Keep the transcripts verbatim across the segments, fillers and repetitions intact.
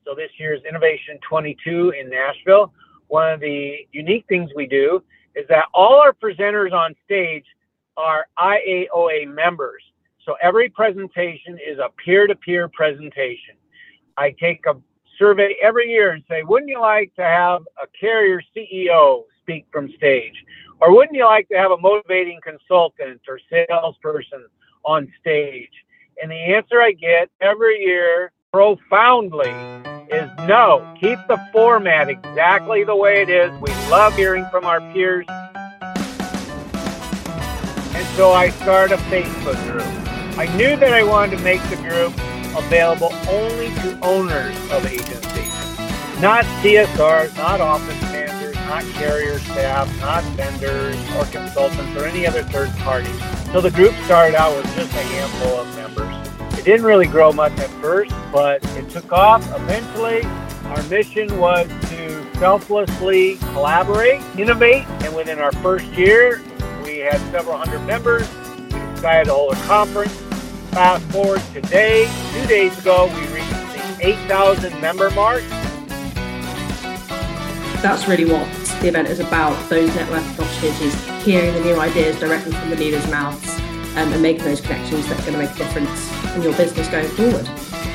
So this year's Innovation twenty-two in Nashville. One of the unique things we do is that all our presenters on stage are I A O A members. So every presentation is a peer-to-peer presentation. I take a survey every year and say, wouldn't you like to have a carrier C E O speak from stage? Or wouldn't you like to have a motivating consultant or salesperson on stage? And the answer I get every year profoundly is no. Keep the format exactly the way it is. We love hearing from our peers. And so I started a Facebook group. I knew that I wanted to make the group available only to owners of agencies, not C S Rs, not office managers, not carrier staff, not vendors or consultants or any other third parties. So the group started out with just a handful of members. It didn't really grow much at first, but it took off. Eventually, our mission was to selflessly collaborate, innovate, and within our first year, we had several hundred members. We decided to hold a conference. Fast forward today, two days ago, we reached the eight thousand member mark. That's really what the event is about, those networking opportunities, hearing the new ideas directly from the leaders' mouths, um, and making those connections that are going to make a difference in your business going forward.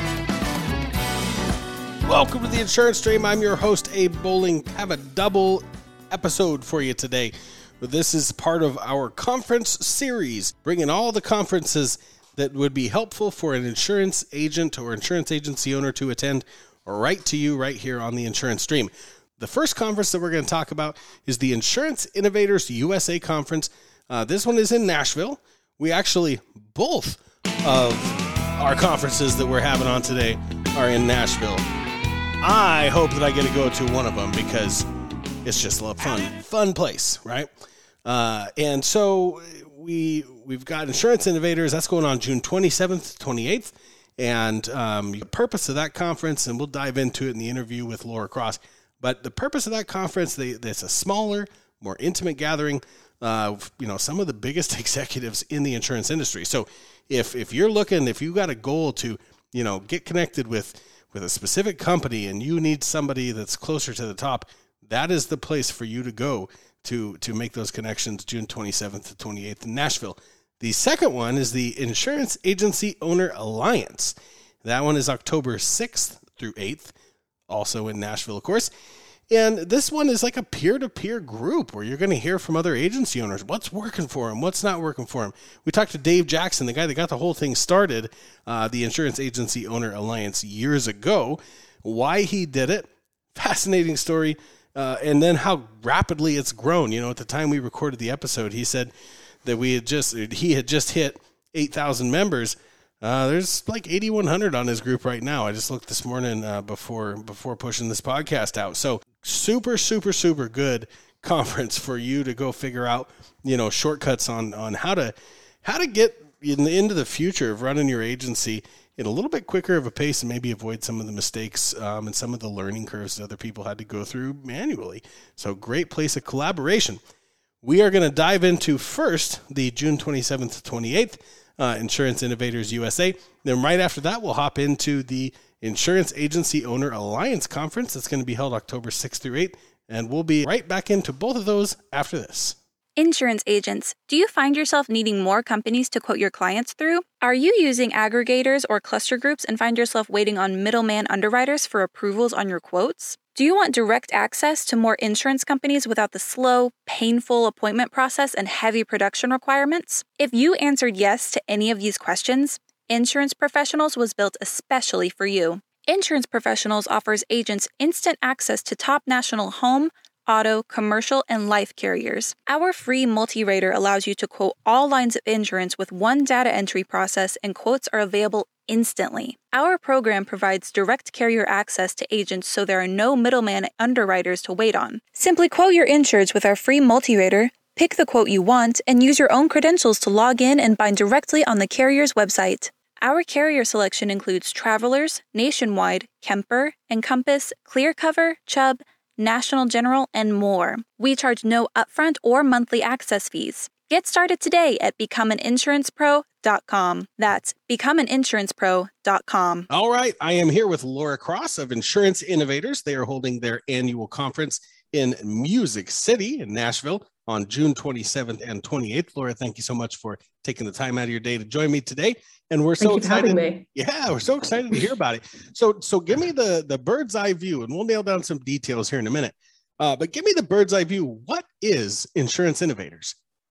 Welcome to the Insurance Stream. I'm your host, Abe Bowling. Have a double episode for you today. This is part of our conference series, bringing all the conferences that would be helpful for an insurance agent or insurance agency owner to attend right to you right here on the Insurance Stream. The first conference that we're going to talk about is the Insurance Innovators U S A Conference. Uh, this one is in Nashville. We actually, both of our conferences that we're having on today are in Nashville. I hope that I get to go to one of them because it's just a lot of fun, fun place, right? Uh, and so we, we've got Insurance Innovators. That's going on June twenty-seventh, twenty-eighth. And um, the purpose of that conference, and we'll dive into it in the interview with Laura Cross, but the purpose of that conference, they, it's a smaller, more intimate gathering of, you know, some of the biggest executives in the insurance industry. So if if you're looking, if you got a goal to, you know, get connected with, with a specific company and you need somebody that's closer to the top, that is the place for you to go to, to make those connections June twenty-seventh to twenty-eighth in Nashville. The second one is the Insurance Agency Owner Alliance. That one is October sixth through eighth, also in Nashville, of course. And this one is like a peer-to-peer group where you're going to hear from other agency owners. What's working for them? What's not working for them? We talked to Dave Jackson, the guy that got the whole thing started, uh, the Insurance Agency Owner Alliance years ago, why he did it. Fascinating story. Uh, and then how rapidly it's grown. You know, at the time we recorded the episode, he said that we had just, he had just hit eight thousand members. Uh, there's like eighty-one hundred on his group right now. I just looked this morning uh, before before pushing this podcast out. So super, super, super good conference for you to go figure out, you know, shortcuts on on how to how to get in the, into the future of running your agency in a little bit quicker of a pace and maybe avoid some of the mistakes um, and some of the learning curves that other people had to go through manually. So great place of collaboration. We are going to dive into first the June twenty-seventh to twenty-eighth uh, Insurance Innovators U S A. Then right after that, we'll hop into the Insurance Agency Owner Alliance Conference. That's going to be held October sixth through eighth. And we'll be right back into both of those after this. Insurance agents, do you find yourself needing more companies to quote your clients through? Are you using aggregators or cluster groups and find yourself waiting on middleman underwriters for approvals on your quotes? Do you want direct access to more insurance companies without the slow, painful appointment process and heavy production requirements? If you answered yes to any of these questions, Insurance Professionals was built especially for you. Insurance Professionals offers agents instant access to top national home, auto, commercial, and life carriers. Our free multi-rater allows you to quote all lines of insurance with one data entry process, and quotes are available instantly. Our program provides direct carrier access to agents so there are no middleman underwriters to wait on. Simply quote your insureds with our free multi-rater, pick the quote you want, and use your own credentials to log in and bind directly on the carrier's website. Our carrier selection includes Travelers, Nationwide, Kemper, Encompass, ClearCover, Chubb, National General, and more. We charge no upfront or monthly access fees. Get started today at become an insurance pro dot com. That's become an insurance pro dot com. All right. I am here with Laura Cross of Insurance Innovators. They are holding their annual conference in Music City in Nashville on June twenty-seventh and twenty-eighth. Laura, thank you so much for taking the time out of your day to join me today. And we're so Thank you for excited. having me. Yeah, we're so excited to hear about it. So, so give me the, the bird's eye view, and we'll nail down some details here in a minute. Uh, but give me the bird's eye view. What is Insurance Innovators?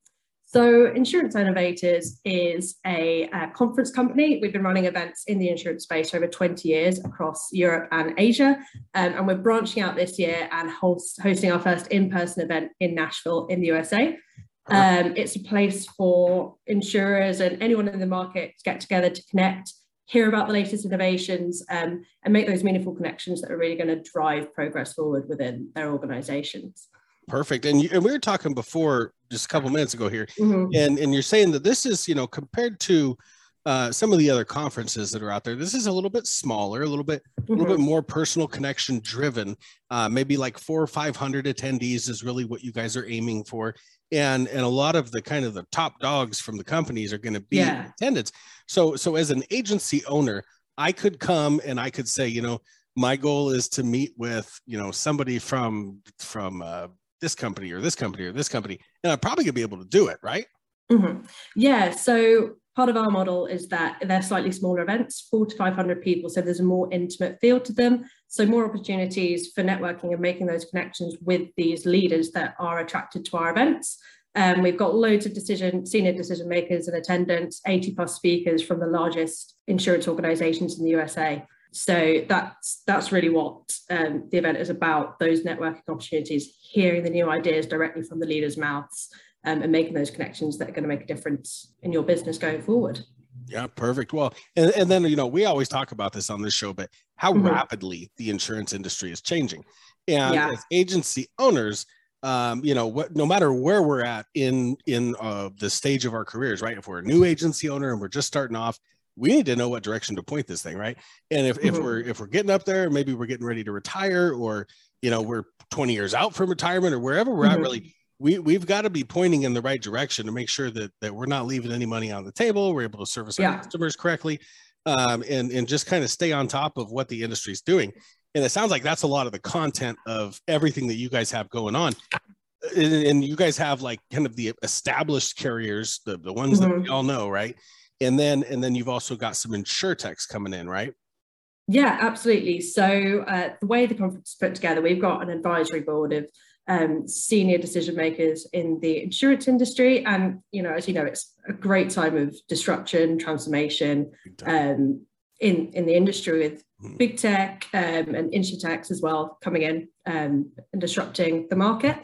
So Insurance Innovators is a, a conference company. We've been running events in the insurance space for over twenty years across Europe and Asia. Um, and we're branching out this year and host, hosting our first in-person event in Nashville in the U S A. Um, it's a place for insurers and anyone in the market to get together to connect, hear about the latest innovations, um, and make those meaningful connections that are really going to drive progress forward within their organizations. Perfect. And, you, and we were talking before just a couple minutes ago here, Mm-hmm. and, and you're saying that this is, you know, compared to uh, some of the other conferences that are out there, this is a little bit smaller, a little bit, Mm-hmm. a little bit more personal connection driven. Uh, maybe like four or five hundred attendees is really what you guys are aiming for. And, and a lot of the kind of the top dogs from the companies are going to be Yeah. in attendance. So, so as an agency owner, I could come and I could say, you know, my goal is to meet with, you know, somebody from, from, uh, this company or this company or this company, and I'm probably gonna be able to do it, right? Mm-hmm. Yeah, so part of our model is that they're slightly smaller events, four to five hundred people, so there's a more intimate feel to them, so more opportunities for networking and making those connections with these leaders that are attracted to our events. Um, we've got loads of decision, senior decision makers in attendance, eighty plus speakers from the largest insurance organizations in the U S A. So that's that's really what um, the event is about, those networking opportunities, hearing the new ideas directly from the leaders' mouths, um, and making those connections that are going to make a difference in your business going forward. Yeah, perfect. Well, and, and then, you know, we always talk about this on this show, but how Mm-hmm. rapidly the insurance industry is changing. And Yeah. as agency owners, um, you know, what, no matter where we're at in, in uh, the stage of our careers, right? If we're a new agency owner and we're just starting off, we need to know what direction to point this thing, right? And if, Mm-hmm. if we're if we're getting up there, maybe we're getting ready to retire, or you know we're twenty years out from retirement, or wherever we're Mm-hmm. at, really, we we've got to be pointing in the right direction to make sure that that we're not leaving any money on the table. We're able to service our Yeah. customers correctly, um, and and just kind of stay on top of what the industry is doing. And it sounds like that's a lot of the content of everything that you guys have going on. And, and you guys have like kind of the established carriers, the the ones Mm-hmm. that we all know, right? And then, and then you've also got some insurtechs coming in, right? Yeah, absolutely. So uh, the way the conference is put together, we've got an advisory board of um, senior decision makers in the insurance industry. And, you know, as you know, it's a great time of disruption, transformation um, in, in the industry with Hmm. big tech um, and insurtechs as well coming in um, and disrupting the market.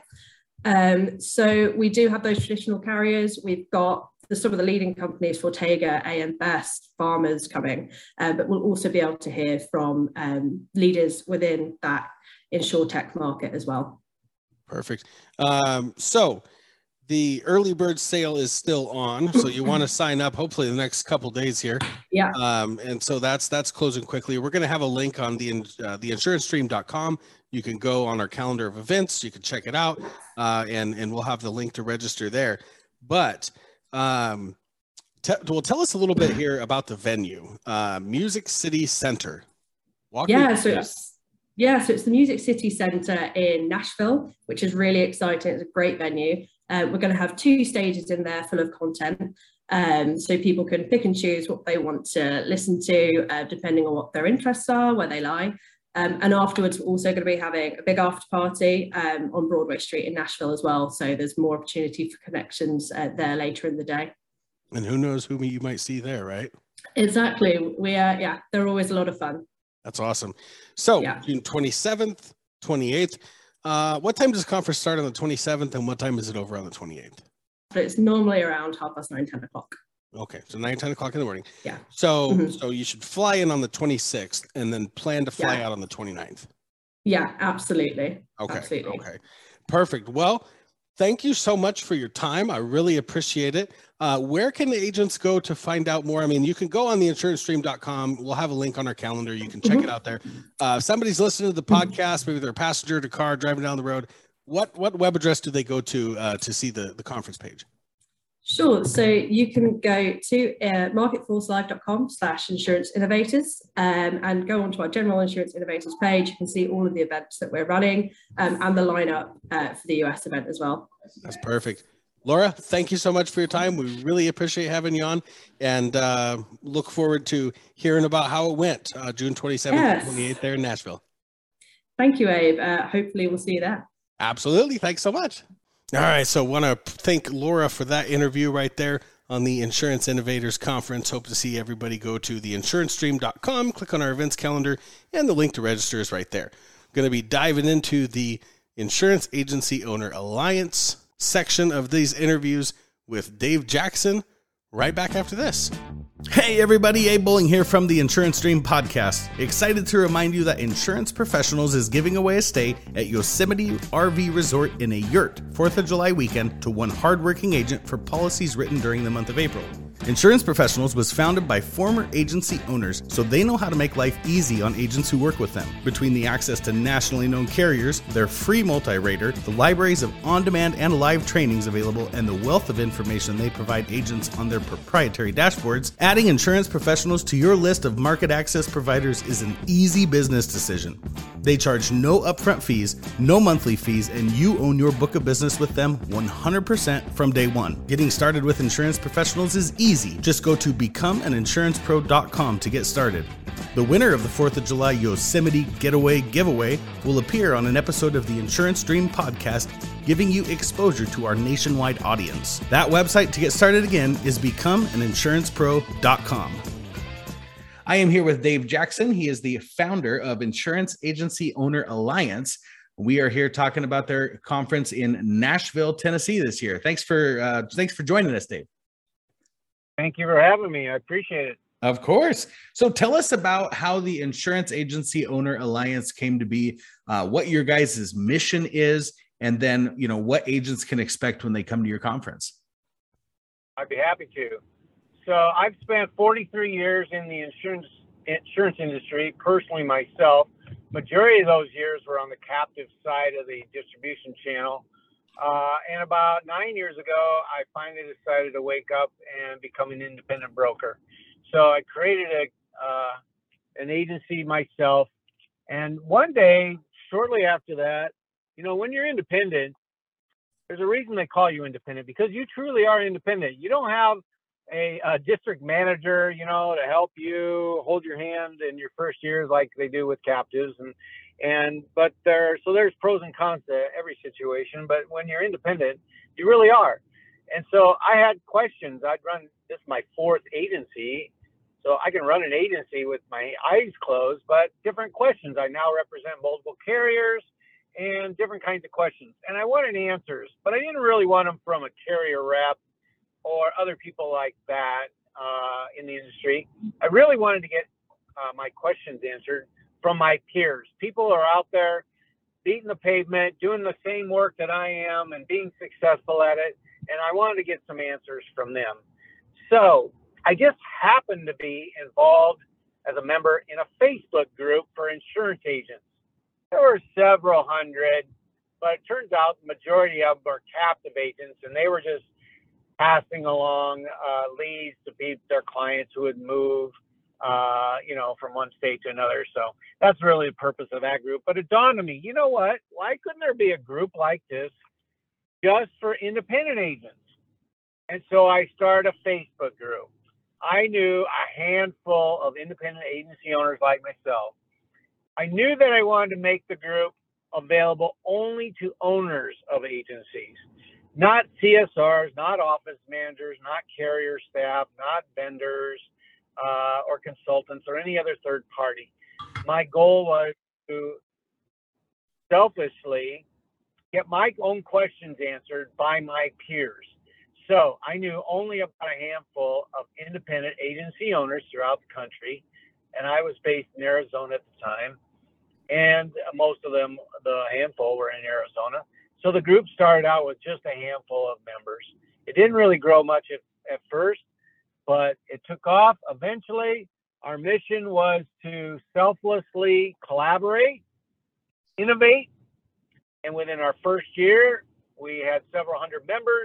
Um, so we do have those traditional carriers. We've got the, some of the leading companies, Fortega, A M Best, Farmers coming, uh, but we'll also be able to hear from um, leaders within that insurtech market as well. Perfect. Um, so the early bird sale is still on, so you want to sign up hopefully the next couple days here. Yeah. Um, and so that's that's closing quickly. We're going to have a link on the uh, the insurance stream dot com. You can go on our calendar of events. You can check it out, uh, and and we'll have the link to register there. But um, t- well, tell us a little bit here about the venue, uh, Music City Center. Walk me Yeah. through So that. it's yeah, so it's the Music City Center in Nashville, which is really exciting. It's a great venue. Uh, we're going to have two stages in there full of content. Um, so people can pick and choose what they want to listen to, uh, depending on what their interests are, where they lie. Um, and afterwards, we're also going to be having a big after party um, on Broadway Street in Nashville as well. So there's more opportunity for connections uh, there later in the day. And who knows who you might see there, right? Exactly. We are, yeah, they're always a lot of fun. That's awesome. So Yeah. June twenty-seventh, twenty-eighth. Uh, what time does the conference start on the twenty-seventh, and what time is it over on the twenty-eighth? But it's normally around half past nine, ten o'clock. Okay, so nine, ten o'clock in the morning. Yeah. So, Mhm. so you should fly in on the twenty-sixth and then plan to fly Yeah. out on the twenty-ninth. Yeah, absolutely. Okay. Absolutely. Okay. Perfect. Well, thank you so much for your time. I really appreciate it. Uh, where can the agents go to find out more? I mean, you can go on the insurance stream dot com. We'll have a link on our calendar. You can check Mhm. it out there. Uh, if somebody's listening to the podcast, maybe they're a passenger in a car driving down the road. What what web address do they go to uh, to see the, the conference page? Sure. So you can go to uh, marketforcelive.com slash insurance innovators um, and go onto our general insurance innovators page. You can see all of the events that we're running um, and the lineup uh, for the U S event as well. That's perfect. Laura, thank you so much for your time. We really appreciate having you on, and uh, look forward to hearing about how it went uh, June twenty-seventh yes. and twenty-eighth there in Nashville. Thank you, Abe. Uh, hopefully we'll see you there. Absolutely. Thanks so much. All right, so want to thank Laura for that interview right there on the Insurance Innovators Conference. Hope to see everybody go to the insurance stream dot com, click on our events calendar, and the link to register is right there. Going to be diving into the Insurance Agency Owner Alliance section of these interviews with Dave Jackson right back after this. Hey everybody, Abe Bowling here from the Insurance Stream Podcast. Excited to remind you that Insurance Professionals is giving away a stay at Yosemite R V Resort in a yurt fourth of July weekend to one hardworking agent for policies written during the month of April. Insurance Professionals was founded by former agency owners, so they know how to make life easy on agents who work with them. Between the access to nationally known carriers, their free multi-rater, the libraries of on-demand and live trainings available, and the wealth of information they provide agents on their proprietary dashboards, adding Insurance Professionals to your list of market access providers is an easy business decision. They charge no upfront fees, no monthly fees, and you own your book of business with them one hundred percent from day one. Getting started with Insurance Professionals is easy. Easy. Just go to become an insurance pro dot com to get started. The winner of the fourth of July Yosemite Getaway Giveaway will appear on an episode of the Insurance Stream Podcast, giving you exposure to our nationwide audience. That website to get started again is become an insurance pro dot com. I am here with Dave Jackson. He is the founder of Insurance Agency Owner Alliance. We are here talking about their conference in Nashville, Tennessee this year. Thanks for uh, thanks for joining us, Dave. Thank you for having me. I appreciate it. Of course. So tell us about how the Insurance Agency Owner Alliance came to be, uh, what your guys' mission is, and then, you know, what agents can expect when they come to your conference. I'd be happy to. So I've spent forty-three years in the insurance insurance industry, personally myself. Majority of those years were on the captive side of the distribution channel. Uh, and about nine years ago, I finally decided to wake up and become an independent broker. So I created a uh, an agency myself. And one day, shortly after that, you know, when you're independent, there's a reason they call you independent, because you truly are independent. You don't have a, a district manager, you know, to help you hold your hand in your first years like they do with captives. And And, but there, so there's pros and cons to every situation, but when you're independent, you really are. And so I had questions. I'd run, this is my fourth agency, so I can run an agency with my eyes closed, but different questions. I now represent multiple carriers and different kinds of questions. And I wanted answers, but I didn't really want them from a carrier rep or other people like that uh, in the industry. I really wanted to get uh, my questions answered from my peers. People are out there beating the pavement, doing the same work that I am and being successful at it. And I wanted to get some answers from them. So I just happened to be involved as a member in a Facebook group for insurance agents. There were several hundred, but it turns out the majority of them are captive agents, and they were just passing along uh, leads to be their clients who would move Uh, you know, from one state to another. So that's really the purpose of that group. But it dawned on me, you know what? Why couldn't there be a group like this just for independent agents? And so I started a Facebook group. I knew a handful of independent agency owners like myself. I knew that I wanted to make the group available only to owners of agencies, not C S Rs, not office managers, not carrier staff, not vendors, Uh, or consultants or any other third party. My goal was to selfishly get my own questions answered by my peers. So I knew only about a handful of independent agency owners throughout the country, and I was based in Arizona at the time, and most of them, the handful, were in Arizona. So the group started out with just a handful of members. It didn't really grow much at, at first, but it took off. Eventually, our mission was to selflessly collaborate, innovate, and within our first year, we had several hundred members,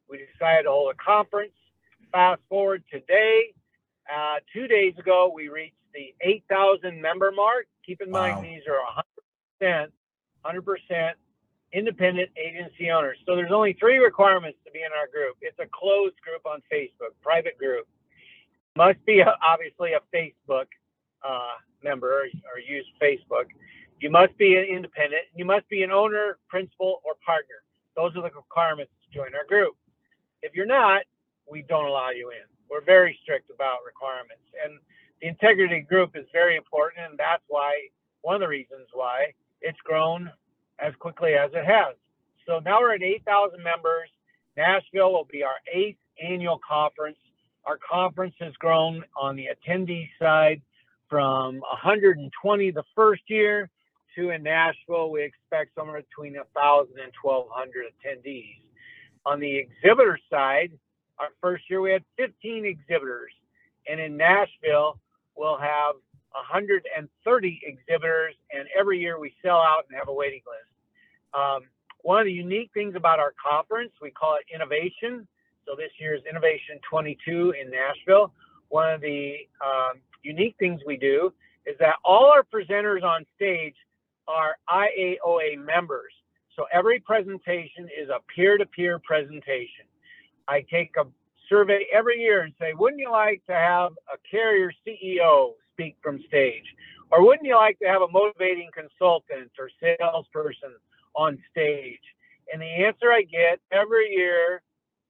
we decided to hold a conference. Fast forward today, uh, two days ago, we reached the eight thousand member mark. Keep in mind, Wow. these are one hundred percent, one hundred percent independent agency owners. So there's only three requirements to be in our group. It's a closed group on Facebook, private group. Must be a, obviously a Facebook uh, member or, or use Facebook. You must be an independent. You must be an owner, principal, or partner. Those are the requirements to join our group. If you're not, we don't allow you in. We're very strict about requirements. And the integrity group is very important, and that's why, one of the reasons why it's grown as quickly as it has. So now we're at eight thousand members. Nashville will be our eighth annual conference. Our conference has grown on the attendee side from one hundred twenty the first year to, in Nashville, we expect somewhere between one thousand and twelve hundred attendees. On the exhibitor side, our first year we had fifteen exhibitors, and in Nashville we'll have one hundred thirty exhibitors, and every year we sell out and have a waiting list. Um, one of the unique things about our conference, we call it Innovation. So this year is Innovation twenty-two in Nashville. One of the um, unique things we do is that all our presenters on stage are I A O A members. So every presentation is a peer-to-peer presentation. I take a survey every year and say, wouldn't you like to have a carrier C E O speak from stage? Or wouldn't you like to have a motivating consultant or salesperson on stage? And the answer I get every year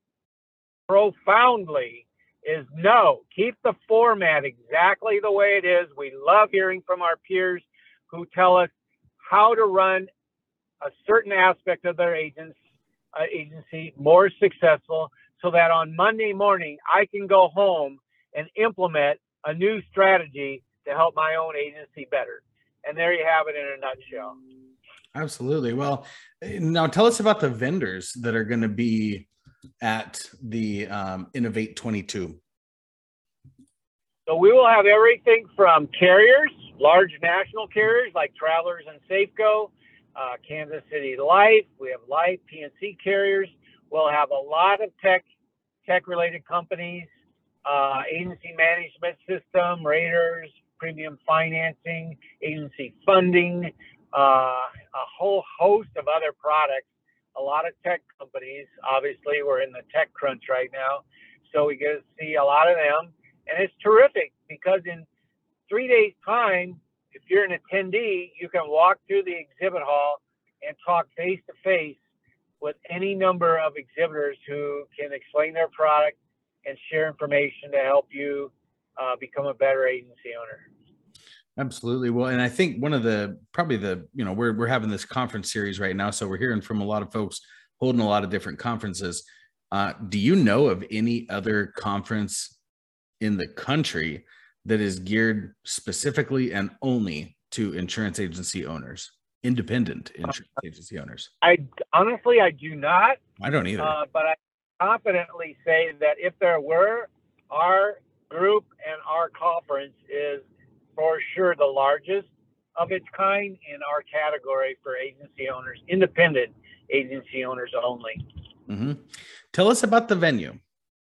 profoundly is no. Keep the format exactly the way it is. We love hearing from our peers who tell us how to run a certain aspect of their agents, uh, agency more successful, so that on Monday morning I can go home and implement a new strategy to help my own agency better. And there you have it in a nutshell. Absolutely. Well, now tell us about the vendors that are going to be at the um, Innovate twenty-two. So we will have everything from carriers, large national carriers like Travelers and Safeco, uh, Kansas City Life. We have Life, P and C carriers. We'll have a lot of tech, tech-related companies, uh, agency management system, raters, premium financing, agency funding, uh, a whole host of other products. A lot of tech companies. Obviously, we're in the tech crunch right now, so we get to see a lot of them. And it's terrific because in three days' time, if you're an attendee, you can walk through the exhibit hall and talk face-to-face with any number of exhibitors who can explain their product and share information to help you uh, become a better agency owner. Absolutely. Well, and I think one of the, probably the, you know, we're, we're having this conference series right now. So we're hearing from a lot of folks holding a lot of different conferences. Uh, do you know of any other conference in the country that is geared specifically and only to insurance agency owners, independent insurance agency owners? I honestly, I do not. I don't either. Uh, but I confidently say that if there were, our group and our conference is for sure the largest of its kind in our category for agency owners, independent agency owners only. Mm-hmm. Tell us about the venue.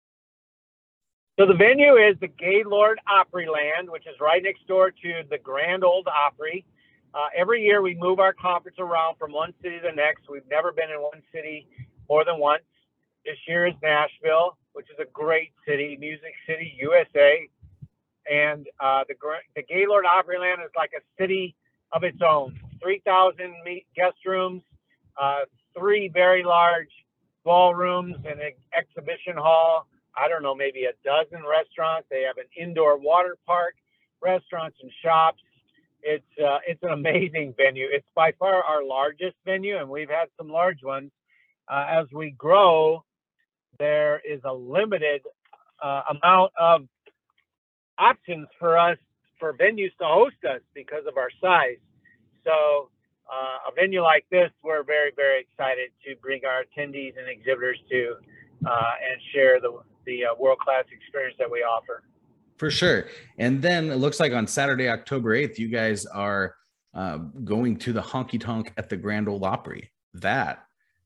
So the venue is the Gaylord Opryland, which is right next door to the Grand Ole Opry. Uh, every year we move our conference around from one city to the next. We've never been in one city more than once. This year is Nashville, which is a great city, Music City, U S A. And uh, the the Gaylord Opryland is like a city of its own. three thousand guest rooms, uh, three very large ballrooms, and an exhibition hall. I don't know, maybe a dozen restaurants. They have an indoor water park, restaurants and shops. It's uh, it's an amazing venue. It's by far our largest venue, and we've had some large ones. Uh, as we grow, there is a limited uh, amount of options for us, for venues to host us because of our size. So uh, a venue like this, we're very, very excited to bring our attendees and exhibitors to uh, and share the, the uh, world-class experience that we offer. For sure. And then it looks like on Saturday, October eighth, you guys are uh, going to the Honky Tonk at the Grand Ole Opry. That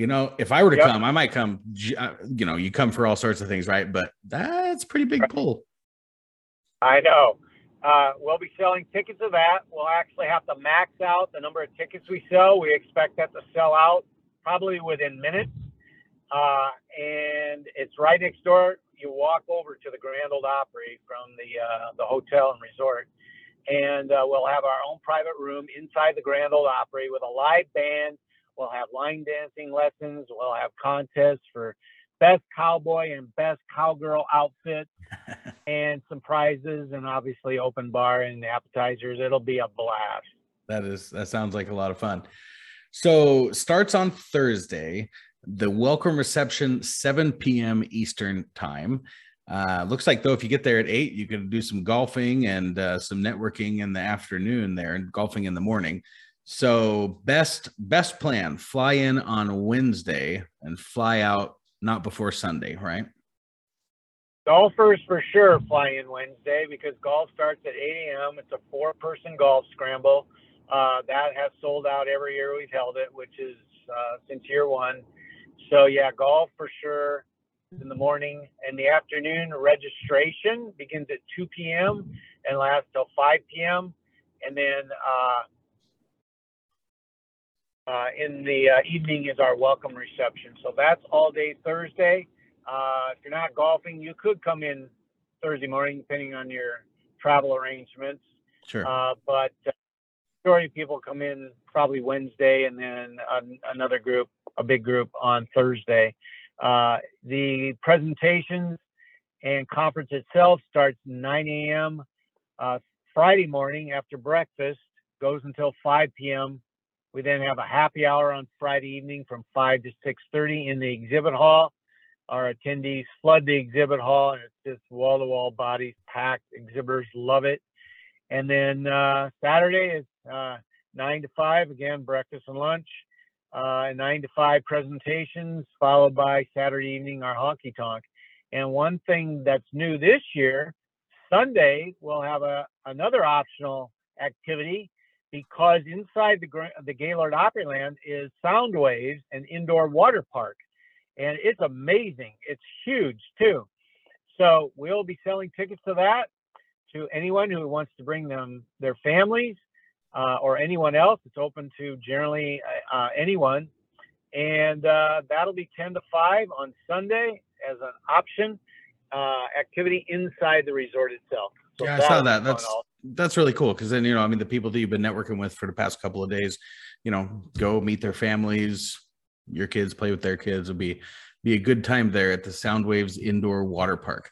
You know, if I were to Yep. come, I might come, you know, you come for all sorts of things, right? But that's a pretty big pull. I know. Uh, we'll be selling tickets of that. We'll actually have to max out the number of tickets we sell. We expect that to sell out probably within minutes. Uh, and it's right next door. You walk over to the Grand Ole Opry from the uh, the hotel and resort. And uh, we'll have our own private room inside the Grand Ole Opry with a live band. We'll have line dancing lessons. We'll have contests for best cowboy and best cowgirl outfit and some prizes, and obviously open bar and appetizers. It'll be a blast. That is, that sounds like a lot of fun. So starts on Thursday, the welcome reception, seven p.m. Eastern time. Uh, looks like though, if you get there at eight, you can do some golfing and uh, some networking in the afternoon there, and golfing in the morning. So best best plan, fly in on Wednesday and fly out not before Sunday, right? Golfers for sure fly in Wednesday because golf starts at eight a.m. It's a four-person golf scramble. Uh, that has sold out every year we've held it, which is uh, since year one. So yeah, golf for sure in the morning. In the afternoon, registration begins at two p.m. and lasts till five p.m. And then uh, Uh, in the uh, evening is our welcome reception. So that's all day Thursday. Uh, if you're not golfing, you could come in Thursday morning, depending on your travel arrangements. Sure. Uh, but uh, majority of people come in probably Wednesday, and then an, another group, a big group on Thursday. Uh, the presentations and conference itself starts nine a.m. Uh, Friday morning after breakfast, goes until five p.m. We then have a happy hour on Friday evening from five to six thirty in the exhibit hall. Our attendees flood the exhibit hall, and it's just wall-to-wall bodies packed. Exhibitors love it. And then uh, Saturday is uh, nine to five, again, breakfast and lunch. Uh, nine to five presentations, followed by Saturday evening, our honky tonk. And one thing that's new this year, Sunday, we'll have a, another optional activity, because inside the the Gaylord Opryland is Soundwaves, an indoor water park. And it's amazing. It's huge, too. So we'll be selling tickets to that to anyone who wants to bring them, their families, uh, or anyone else. It's open to generally uh, anyone. And uh, that'll be ten to five on Sunday as an option uh, activity inside the resort itself. So yeah, I saw that. That's That's that's really cool, because then, you know, I mean, the people that you've been networking with for the past couple of days, you know, go meet their families, your kids play with their kids. It'll be be a good time there at the Soundwaves Indoor Water Park.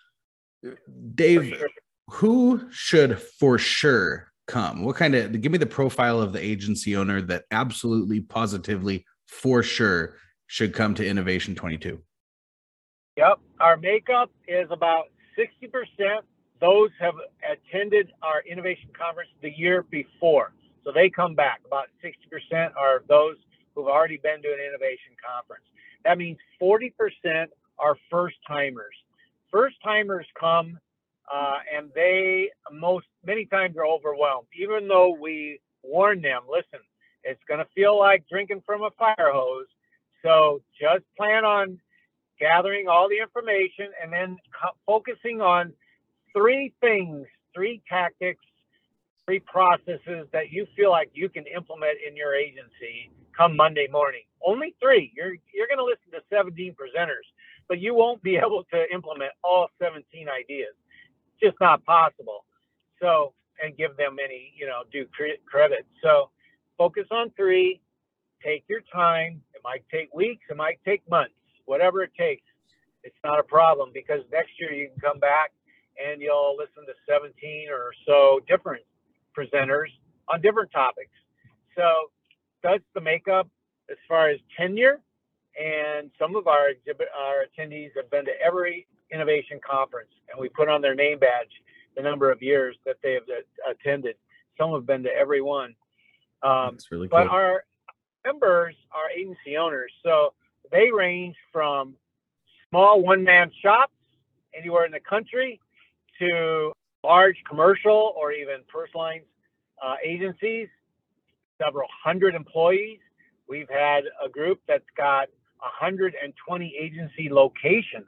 Dave, sure. Who should for sure come? What kind of, give me the profile of the agency owner that absolutely, positively, for sure should come to Innovation twenty-two. Yep. Our makeup is about sixty percent. Those have attended our innovation conference the year before. So they come back. About sixty percent are those who've already been to an innovation conference. That means forty percent are first timers. First timers come uh, and they most many times are overwhelmed, even though we warn them, listen, it's going to feel like drinking from a fire hose. So just plan on gathering all the information and then co- focusing on three things, three tactics, three processes that you feel like you can implement in your agency come Monday morning. Only three. You're you're going to listen to seventeen presenters, but you won't be able to implement all seventeen ideas. It's just not possible. So, and give them any, you know, due credit. So focus on three, take your time. It might take weeks, it might take months, whatever it takes. It's not a problem, because next year you can come back and you'll listen to seventeen or so different presenters on different topics. So that's the makeup as far as tenure. And some of our exhibit, our attendees have been to every innovation conference, and we put on their name badge the number of years that they have attended. Some have been to every one. Um, That's really cool. But our members are agency owners, so they range from small one-man shops anywhere in the country to large commercial or even personal lines uh, agencies, several hundred employees. We've had a group that's got one hundred twenty agency locations,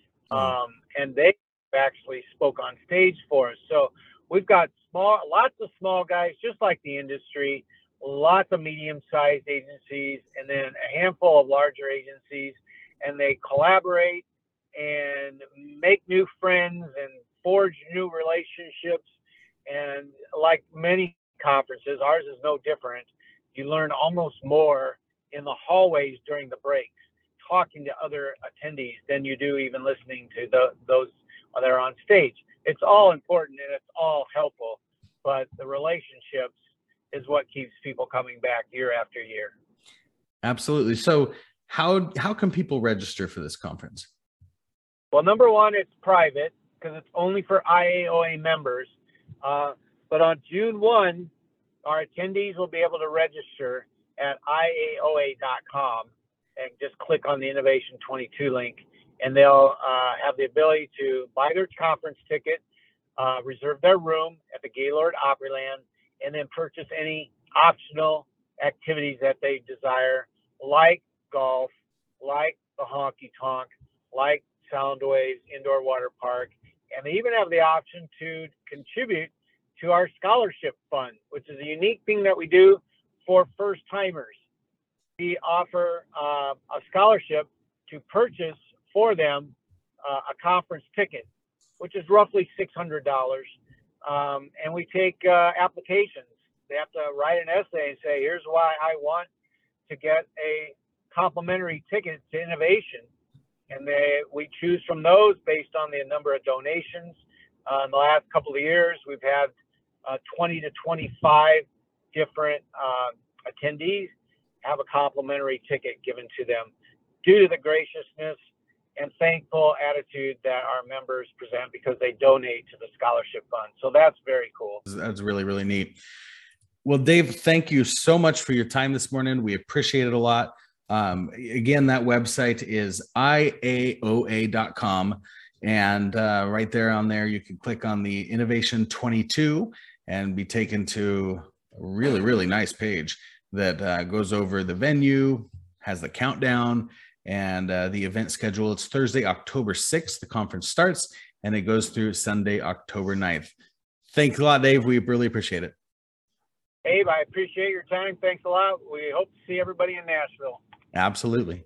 um, and they actually spoke on stage for us. So we've got small, lots of small guys, just like the industry, lots of medium-sized agencies, and then a handful of larger agencies, and they collaborate and make new friends and forge new relationships. And like many conferences, ours is no different. You learn almost more in the hallways during the breaks, talking to other attendees, than you do even listening to the, those that are on stage. It's all important and it's all helpful, but the relationships is what keeps people coming back year after year. Absolutely. So how how can people register for this conference? Well, number one, it's private because it's only for I A O A members. Uh, but on June first, our attendees will be able to register at I A O A dot com and just click on the Innovation twenty-two link, and they'll uh, have the ability to buy their conference ticket, uh, reserve their room at the Gaylord Opryland, and then purchase any optional activities that they desire, like golf, like the honky tonk, like Sound Waves Indoor Water Park, and they even have the option to contribute to our scholarship fund, which is a unique thing that we do for first timers. We offer uh, a scholarship to purchase for them uh, a conference ticket, which is roughly six hundred dollars. Um, and we take uh, applications. They have to write an essay and say, here's why I want to get a complimentary ticket to Innovation. And they, we choose from those based on the number of donations. Uh, in the last couple of years, we've had uh, twenty to twenty-five different uh, attendees have a complimentary ticket given to them due to the graciousness and thankful attitude that our members present because they donate to the scholarship fund. So that's very cool. That's really, really neat. Well, Dave, thank you so much for your time this morning. We appreciate it a lot. Um, again, that website is I A O A dot com. And uh, right there on there, you can click on the Innovation twenty-two and be taken to a really, really nice page that uh, goes over the venue, has the countdown, and uh, the event schedule. It's Thursday, October sixth. The conference starts, and it goes through Sunday, October ninth. Thanks a lot, Dave. We really appreciate it. Abe, I appreciate your time. Thanks a lot. We hope to see everybody in Nashville. Absolutely.